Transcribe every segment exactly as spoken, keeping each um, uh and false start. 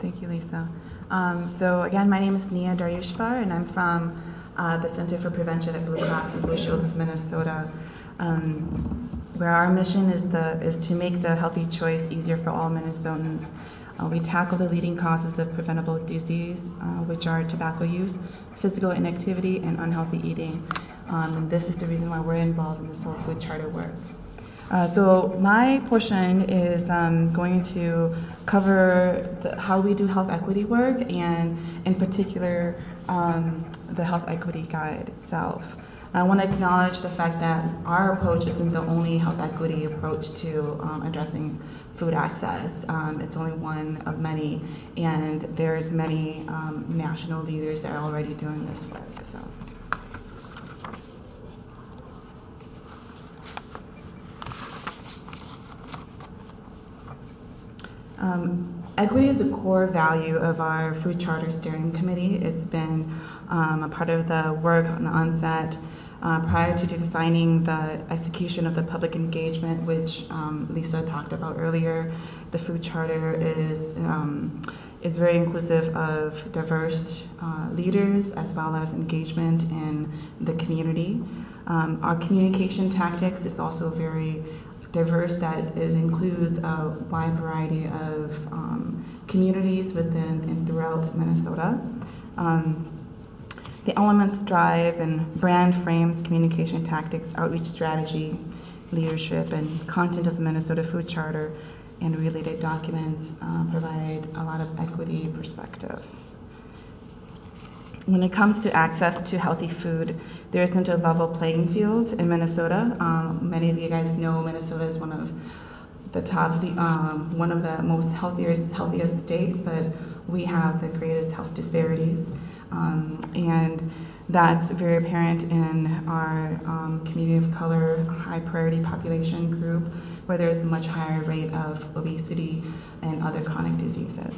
Thank you, Lisa. Um, so again, my name is Nia Daryushvar, and I'm from uh, the Center for Prevention at Blue Cross and Blue Shield of Minnesota, um, where our mission is, the, is to make the healthy choice easier for all Minnesotans. Uh, we tackle the leading causes of preventable disease, uh, which are tobacco use, physical inactivity, and unhealthy eating. Um, and this is the reason why we're involved in this whole food charter work. Uh, so my portion is um, going to cover the, how we do health equity work, and in particular um, the health equity guide itself. I want to acknowledge the fact that our approach isn't the only health equity approach to um, addressing food access. Um, it's only one of many, and there's many um, national leaders that are already doing this work. So. Um, equity is a core value of our Food Charter Steering Committee. It's been um, a part of the work on the onset uh, prior to defining the execution of the public engagement, which um, Lisa talked about earlier. The Food Charter is, um, is very inclusive of diverse uh, leaders as well as engagement in the community. Um, our communication tactics is also very diverse, that it includes a wide variety of um, communities within and throughout Minnesota. Um, the elements drive and brand frames communication tactics, outreach strategy, leadership, and content of the Minnesota Food Charter and related documents uh, provide a lot of equity perspective. When it comes to access to healthy food, there isn't a level playing field in Minnesota. Um, many of you guys know Minnesota is one of the top, the, um, one of the most healthiest, healthiest states, but we have the greatest health disparities. Um, and that's very apparent in our um, community of color, high priority population group, where there's a much higher rate of obesity and other chronic diseases.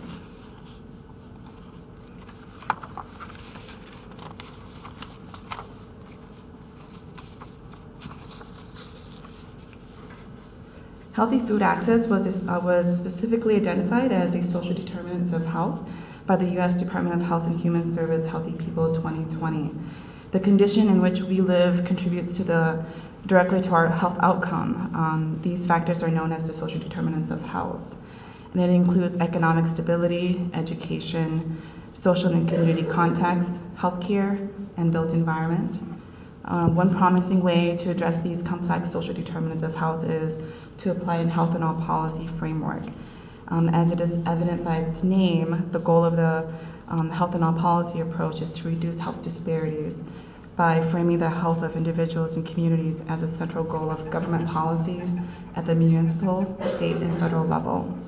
Healthy food access was, uh, was specifically identified as a social determinant of health by the U S Department of Health and Human Services Healthy People twenty twenty. The condition in which we live contributes to the, directly to our health outcome. Um, these factors are known as the social determinants of health. And it includes economic stability, education, social and community context, healthcare, and built environment. Uh, one promising way to address these complex social determinants of health is to apply a health in all policy framework. Um, as it is evident by its name, the goal of the um, health in all policy approach is to reduce health disparities by framing the health of individuals and communities as a central goal of government policies at the municipal, state, and federal level.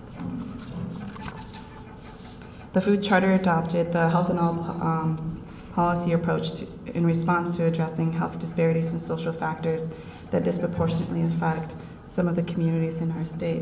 The Food Charter adopted the health in all um, policy approach to, in response to addressing health disparities and social factors that disproportionately affect some of the communities in our state.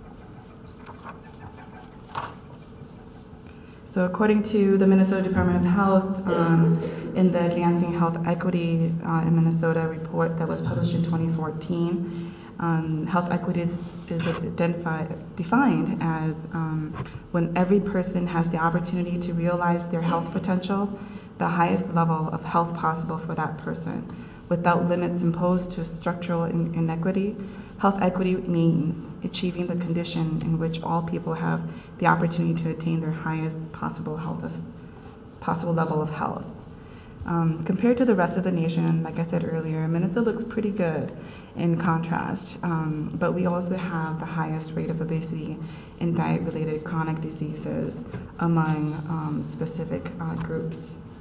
So according to the Minnesota Department of Health, um, in the Advancing Health Equity uh, in Minnesota report that was published in twenty fourteen, um, health equity is identified, defined as um, when every person has the opportunity to realize their health potential, the highest level of health possible for that person, without limits imposed to structural in inequity. Health equity means achieving the condition in which all people have the opportunity to attain their highest possible health of, possible level of health. Um, compared to the rest of the nation, like I said earlier, Minnesota looks pretty good in contrast, um, but we also have the highest rate of obesity and diet-related chronic diseases among um, specific uh, groups.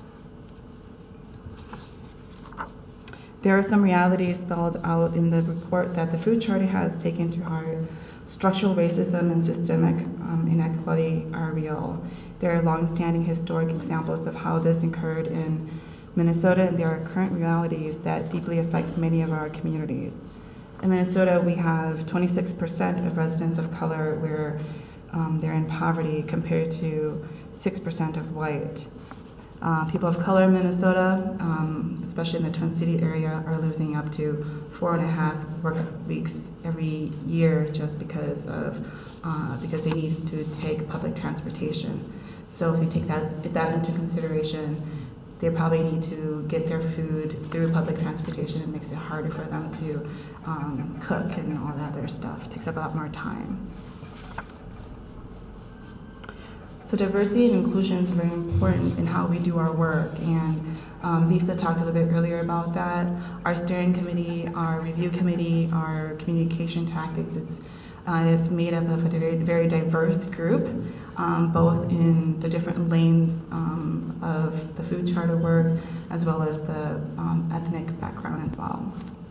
There are some realities spelled out in the report that the Food Charter has taken to heart. Structural racism and systemic um, inequality are real. There are long-standing historic examples of how this occurred in Minnesota, and there are current realities that deeply affect many of our communities. In Minnesota, we have twenty-six percent of residents of color where um, they're in poverty compared to six percent of white. Uh, people of color in Minnesota, um, especially in the Twin City area, are losing up to four and a half work weeks every year just because of uh, because they need to take public transportation. So if you take that take that into consideration, they probably need to get their food through public transportation. It makes it harder for them to um, cook and all that other stuff. It takes up a lot more time. So diversity and inclusion is very important in how we do our work, and um, Lisa talked a little bit earlier about that. Our steering committee, our review committee, our communication tactics, it's, uh, it's made up of a very, very diverse group, um, both in the different lanes um, of the food charter work, as well as the um, ethnic background as well.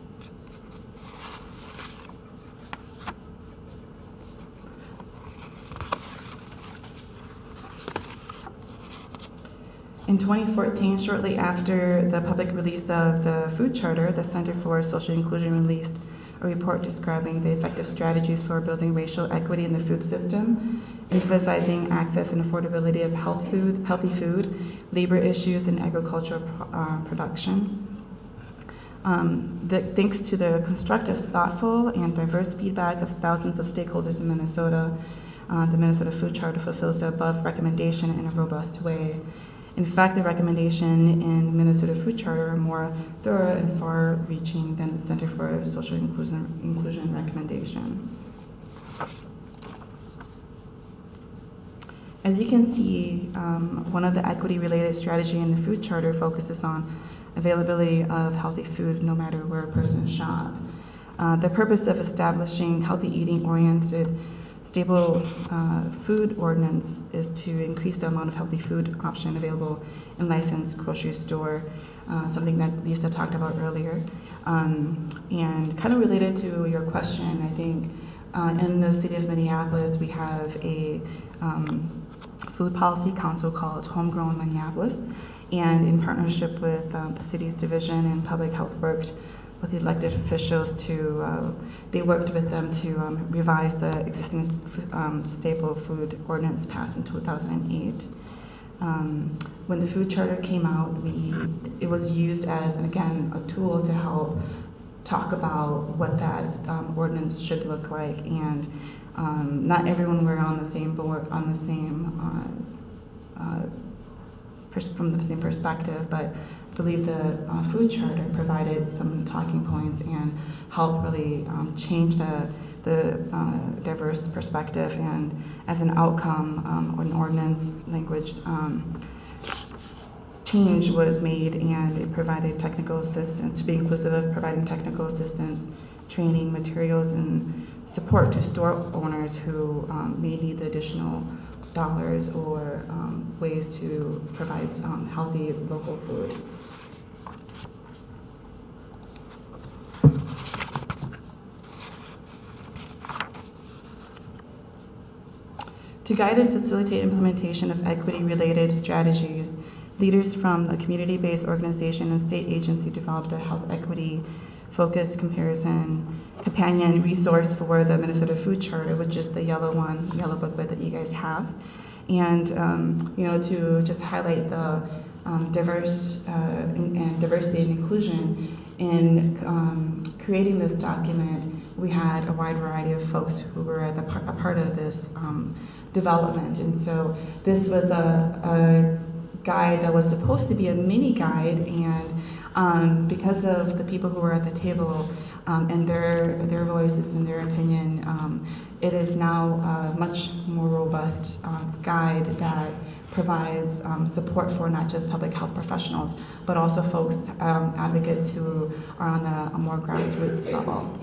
In twenty fourteen, shortly after the public release of the food charter, the Center for Social Inclusion released a report describing the effective strategies for building racial equity in the food system, emphasizing access and affordability of health food, healthy food, labor issues, and agricultural uh, production. Um, the, thanks to the constructive, thoughtful, and diverse feedback of thousands of stakeholders in Minnesota, uh, the Minnesota Food Charter fulfills the above recommendation in a robust way. In fact, the recommendation in Minnesota Food Charter are more thorough and far-reaching than the Center for Social Inclusion, Inclusion recommendation. As you can see, um, one of the equity-related strategy in the Food Charter focuses on availability of healthy food no matter where a person shops. Uh, the purpose of establishing healthy eating-oriented stable uh, food ordinance is to increase the amount of healthy food option available in licensed grocery store, uh, something that Lisa talked about earlier. Um, and kind of related to your question, I think uh, in the city of Minneapolis, we have a um, food policy council called Homegrown Minneapolis, and in partnership with um, the city's division and public health worked with the elected officials to, uh, they worked with them to um, revise the existing um, staple food ordinance passed in two thousand eight. Um, when the food charter came out, we, it was used as, again, a tool to help talk about what that um, ordinance should look like, and um, not everyone were on the same board, on the same, uh, uh, from the same perspective, but I believe the uh, food charter provided some talking points and helped really um, change the, the uh, diverse perspective, and as an outcome, um, an ordinance language um, change was made, and it provided technical assistance, to be inclusive of providing technical assistance, training, materials, and support to store owners who um, may need the additional dollars or um, ways to provide um, healthy local food. To guide and facilitate implementation of equity-related strategies, leaders from the community-based organization and state agency developed a health equity focused comparison companion resource for the Minnesota Food Charter, which is the yellow one, yellow booklet that you guys have. And um, you know, to just highlight the um, diverse uh, and, and diversity and inclusion in um, creating this document, we had a wide variety of folks who were at the par a part of this um, development. And so this was a, a guide that was supposed to be a mini guide, and um, because of the people who were at the table um, and their their voices and their opinion, um, it is now a much more robust uh, guide that provides um, support for not just public health professionals, but also folks, um, advocates who are on a, a more grassroots level.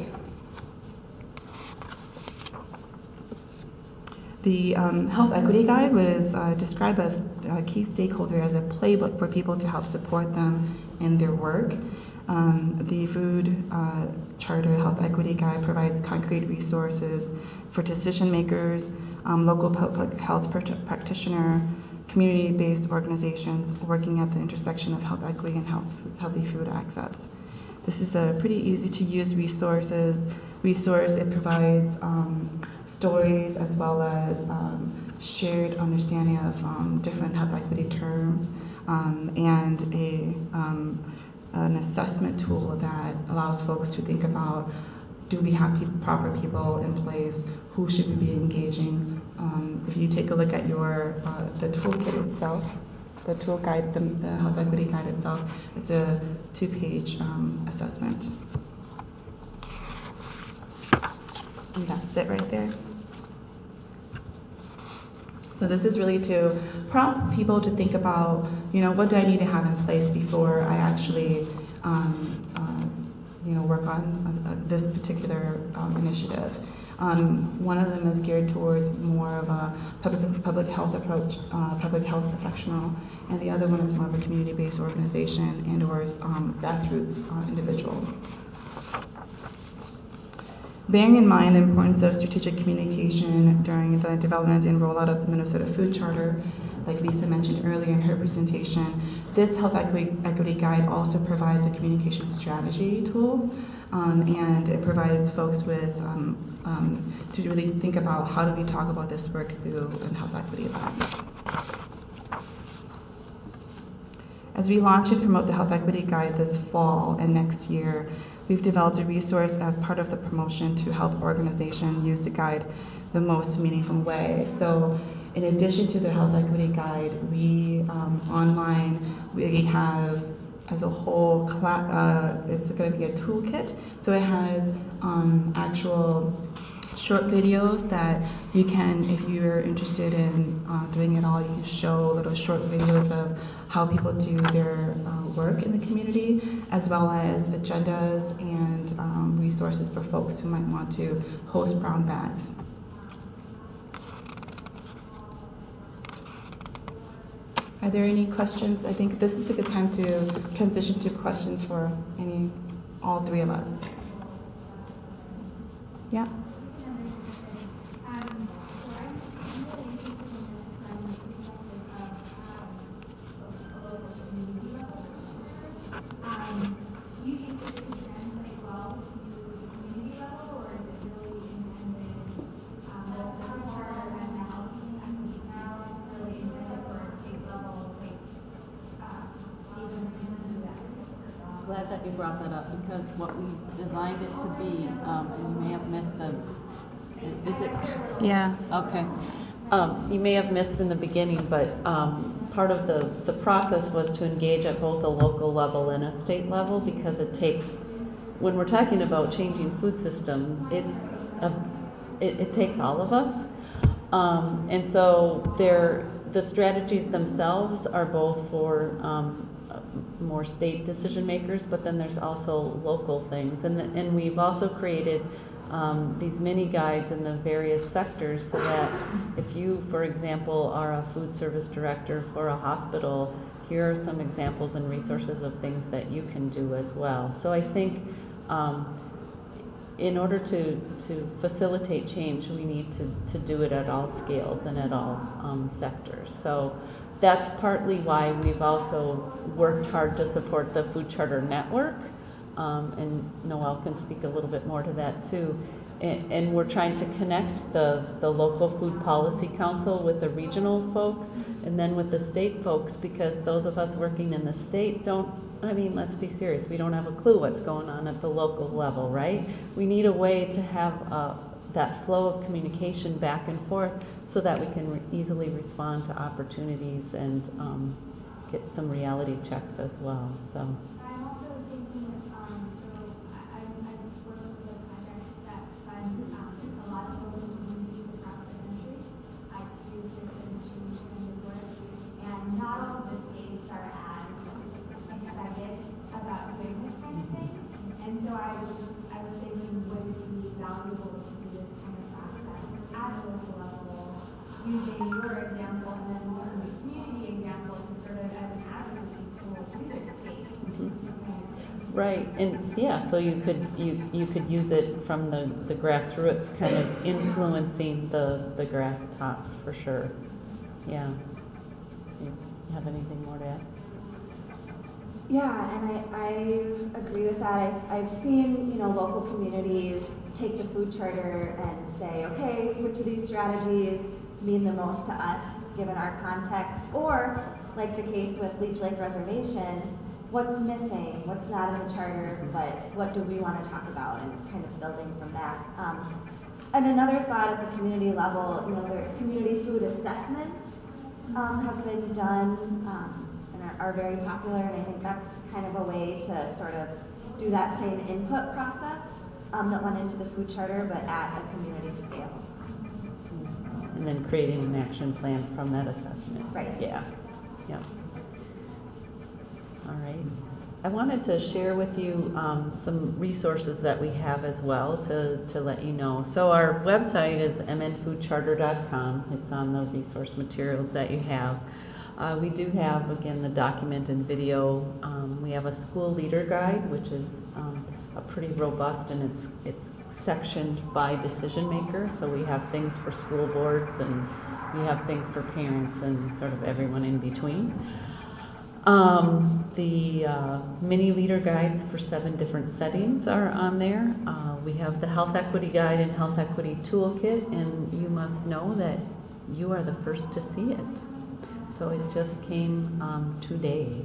The um, Health Equity Guide was uh, described as a key stakeholder as a playbook for people to help support them in their work. Um, the Food uh, Charter Health Equity Guide provides concrete resources for decision makers, um, local public health practitioner, community-based organizations working at the intersection of health equity and health, healthy food access. This is a pretty easy to use resources. Resource. It provides um, stories as well as um, shared understanding of um, different health equity terms, um, and a um, an assessment tool that allows folks to think about, do we have pe- proper people in place? Who should we be engaging? Um, if you take a look at your uh, the toolkit itself, the tool guide, the, the health equity guide itself, it's a two-page um, assessment. And that's it right there. So this is really to prompt people to think about, you know, what do I need to have in place before I actually, um, uh, you know, work on uh, this particular um, initiative. Um, one of them is geared towards more of a public, public health approach, uh, public health professional, and the other one is more of a community-based organization and or um, grassroots uh, individual. Bearing in mind the importance of strategic communication during the development and rollout of the Minnesota Food Charter, like Lisa mentioned earlier in her presentation, this Health Equity, Equity Guide also provides a communication strategy tool, um, and it provides folks with, um, um, to really think about how do we talk about this work through a health equity lens. As we launch and promote the Health Equity Guide this fall and next year, we've developed a resource as part of the promotion to help organizations use the guide the most meaningful way. So in addition to the Health Equity Guide, we um, online, we have as a whole, cla- uh, it's going to be a toolkit. So it has um, actual short videos that you can, if you're interested in uh, doing it all, you can show little short videos of how people do their uh, work in the community, as well as agendas and um, resources for folks who might want to host brown bags. Are there any questions? I think this is a good time to transition to questions for any, all three of us. Yeah? Glad that you brought that up, because what we designed it to be, um, and you may have missed the, is it? Yeah. Okay. Um, you may have missed in the beginning, but um, part of the, the process was to engage at both a local level and a state level, because it takes, when we're talking about changing food system, it's a, it, it takes all of us. Um, and so they're, the strategies themselves are both for um, more state decision makers, but then there's also local things. And, the, and we've also created um, these mini guides in the various sectors, so that if you, for example, are a food service director for a hospital, here are some examples and resources of things that you can do as well. So I think um, in order to, to facilitate change, we need to, to do it at all scales and at all um, sectors. So that's partly why we've also worked hard to support the Food Charter Network, um, and Noelle can speak a little bit more to that too. And, and we're trying to connect the, the local food policy council with the regional folks, and then with the state folks, because those of us working in the state don't, I mean, let's be serious, we don't have a clue what's going on at the local level, right? We need a way to have uh, that flow of communication back and forth, so that we can re- easily respond to opportunities and um, get some reality checks as well. So. I'm also thinking, um, so I, I've worked with a project that funds um, a lot of local communities across the country, like to citizen change kind of work, and not all of the states are as excited about doing this kind of thing. And so I was, I was thinking, would it be valuable to do this kind of process at a local level, using your example and then using the community example to sort of as an advocacy tool to the state. Mm-hmm. Right, and yeah, so you could you you could use it from the, the grassroots, kind of influencing the, the grass tops for sure. Yeah. You have anything more to add? Yeah, and I, I agree with that. I've, I've seen, you know, local communities take the food charter and say, okay, which of these strategies mean the most to us? given our context, or like the case with Leech Lake Reservation, what's missing, what's not in the charter, but what do we want to talk about, and kind of building from that. Um, and another thought at the community level, you know, there community food assessments um, have been done um, and are, are very popular, and I think that's kind of a way to sort of do that same input process um, that went into the food charter, but at a community scale. And then creating an action plan from that assessment. Right. Yeah. Yeah. All right. I wanted to share with you um, some resources that we have as well to, to let you know. So our website is m n food charter dot com. It's on the resource materials that you have. Uh, we do have, again, the document and video. Um, we have a school leader guide, which is um, a pretty robust, and it's it's sectioned by decision makers. So we have things for school boards, and we have things for parents, and sort of everyone in between. Um, the uh, mini leader guides for seven different settings are on there. Uh, we have the health equity guide and health equity toolkit, and you must know that you are the first to see it. So it just came um, today.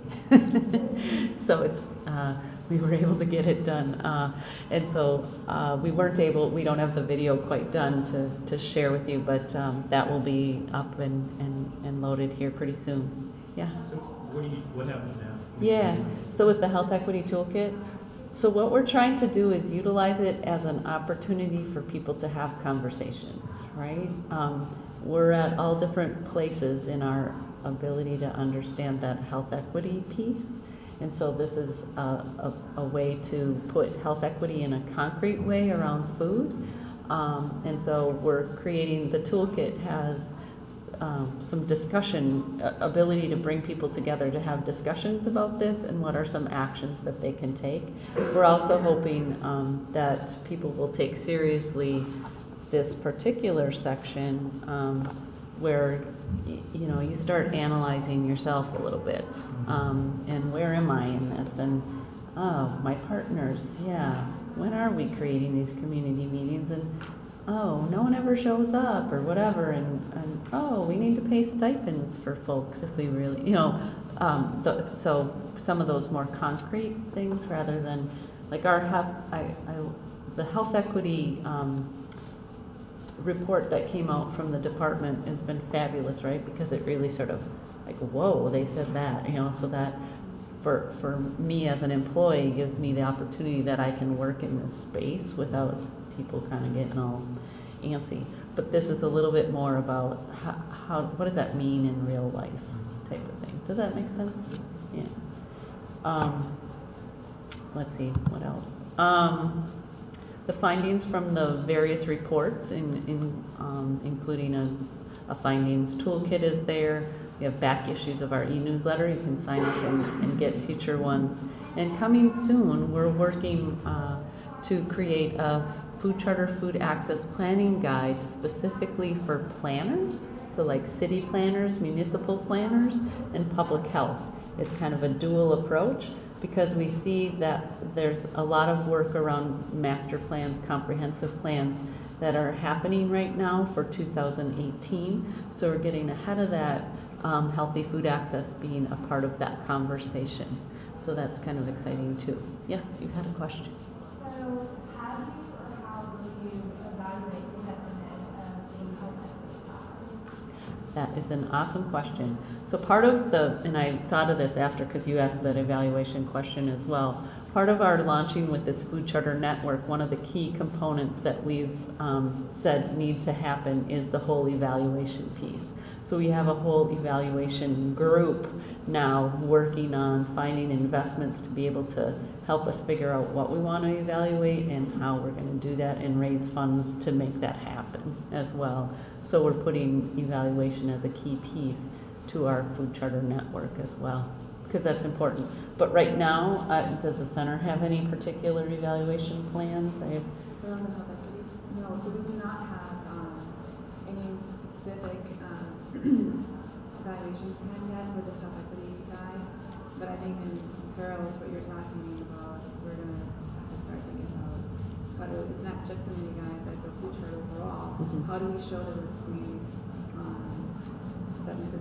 So it's uh, we were able to get it done, uh, and so uh, we weren't able. We don't have the video quite done to, to share with you, but um, that will be up and, and, and loaded here pretty soon. Yeah. So what do you, what happens now? Yeah. So with the health equity toolkit, so what we're trying to do is utilize it as an opportunity for people to have conversations, right? Um, we're at all different places in our ability to understand that health equity piece. And so this is a, a, a way to put health equity in a concrete way around food. Um, and so we're creating, the toolkit has um, some discussion, uh, ability to bring people together to have discussions about this and what are some actions that they can take. We're also hoping um, that people will take seriously this particular section um, where you know, you start analyzing yourself a little bit, um, and where am I in this, and oh, my partners, yeah, when are we creating these community meetings, and oh, no one ever shows up, or whatever, and, and oh, we need to pay stipends for folks if we really, you know, um, the, so some of those more concrete things rather than, like our health, I, I, the health equity um, report that came out from the department has been fabulous, right? Because it really sort of like, whoa, they said that, you know, so that for for me as an employee gives me the opportunity that I can work in this space without people kind of getting all antsy. But this is a little bit more about how, how what does that mean in real life type of thing. Does that make sense? Yeah. Um, let's see, what else? Um, The findings from the various reports, in, in, um, including a, a findings toolkit is there. We have back issues of our e-newsletter. You can sign up and, and get future ones. And coming soon, we're working uh, to create a food charter food access planning guide specifically for planners, so like city planners, municipal planners, and public health. It's kind of a dual approach, because we see that there's a lot of work around master plans, comprehensive plans that are happening right now for two thousand eighteen. So we're getting ahead of that, um, healthy food access being a part of that conversation. So that's kind of exciting too. Yes, you had a question. So how do you or how will you evaluate the effectiveness of the health equity process? That is an awesome question. So part of the, and I thought of this after because you asked that evaluation question as well, part of our launching with this food charter network, one of the key components that we've um, said need to happen is the whole evaluation piece. So we have a whole evaluation group now working on finding investments to be able to help us figure out what we want to evaluate and how we're going to do that and raise funds to make that happen as well. So we're putting evaluation as a key piece to our food charter network as well, because that's important. But right now, uh, does the center have any particular evaluation plans? I have Around the health equity? No, so we do not have um, any specific um, evaluation plan yet for the health equity guide, but I think in parallel to what you're talking about, we're going to have to start thinking about how to, not just the mini guide, but the food chart overall, Mhm. how do we show that we um, that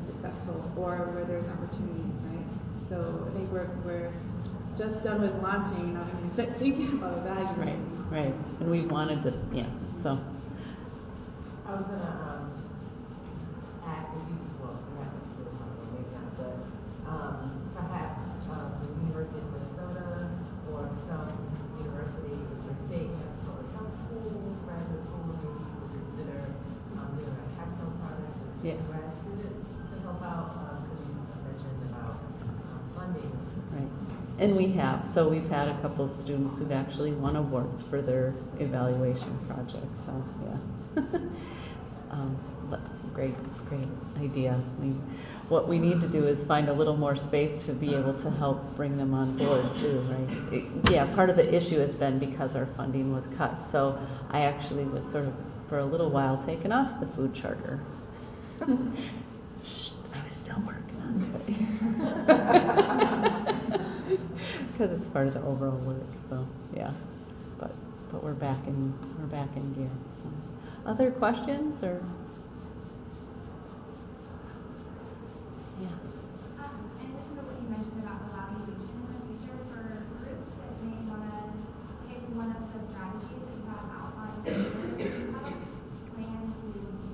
successful or where there's opportunity, right? So I think we're, we're just done with launching, and I'm going to start thinking about evaluating. Right, right. And we wanted to, yeah, so. I was gonna um, ask if you, well, perhaps you don't want to, maybe not, but um, perhaps um, the University of Minnesota or some university in the state have sort of some schools, graduate schools, maybe you would consider um, doing a capstone project with Yeah. grad students to help out, because you mentioned about um, funding. Right. And we have. So we've had a couple of students who've actually won awards for their evaluation projects. So, yeah. um, but great, great idea. We, what we need to do is find a little more space to be able to help bring them on board too, right? It, yeah, part of the issue has been because our funding was cut. So I actually was sort of, for a little while, taken off the food charter. Shh, I was still working on it. Because it's part of the overall work, so yeah. But but we're back in we're back in gear. So. Other questions or? Yeah. Um, in addition to what you mentioned about evaluation in the future for groups that may want to pick one of the strategies that you have outlined, do you have a plan to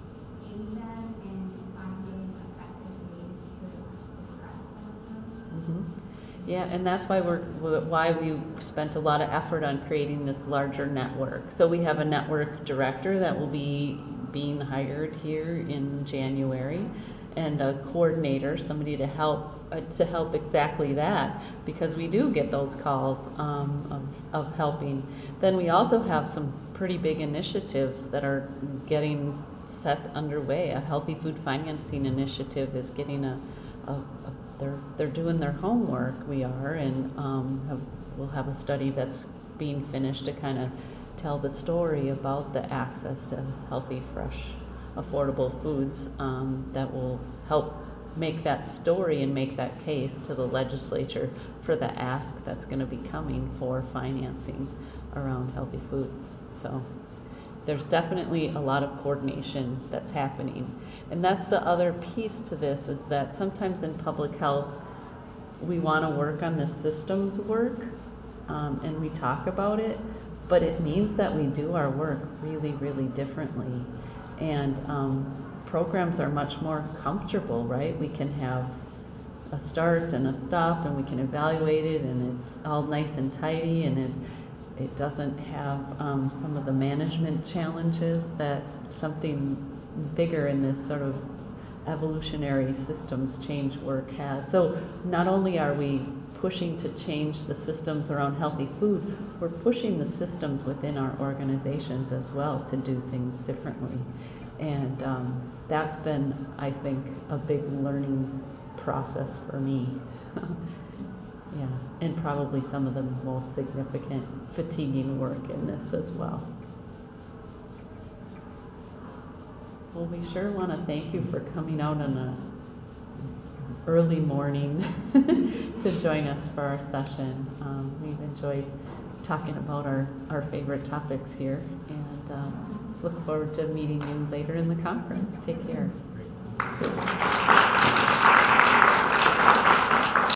aid them in finding effective ways to progress some of them? Mm-hmm. Yeah, and that's why we're why we spent a lot of effort on creating this larger network. So we have a network director that will be being hired here in January, and a coordinator, somebody to help uh, to help exactly that, because we do get those calls um, of, of helping. Then we also have some pretty big initiatives that are getting set underway. A healthy food financing initiative is getting a, a, a They're, they're doing their homework, we are, and um, have, we'll have a study that's being finished to kind of tell the story about the access to healthy, fresh, affordable foods um, that will help make that story and make that case to the legislature for the ask that's going to be coming for financing around healthy food. So there's definitely a lot of coordination that's happening. And that's the other piece to this, is that sometimes in public health, we want to work on the systems work, um, and we talk about it, but it means that we do our work really, really differently. And um, programs are much more comfortable, right? We can have a start and a stop, and we can evaluate it, and it's all nice and tidy, and it It doesn't have um, some of the management challenges that something bigger in this sort of evolutionary systems change work has. So not only are we pushing to change the systems around healthy food, we're pushing the systems within our organizations as well to do things differently. And um, that's been, I think, a big learning process for me. Yeah, and probably some of the most significant fatiguing work in this as well. Well, we sure want to thank you for coming out on a early morning to join us for our session. Um, we've enjoyed talking about our, our favorite topics here, and um, look forward to meeting you later in the conference. Take care. Great.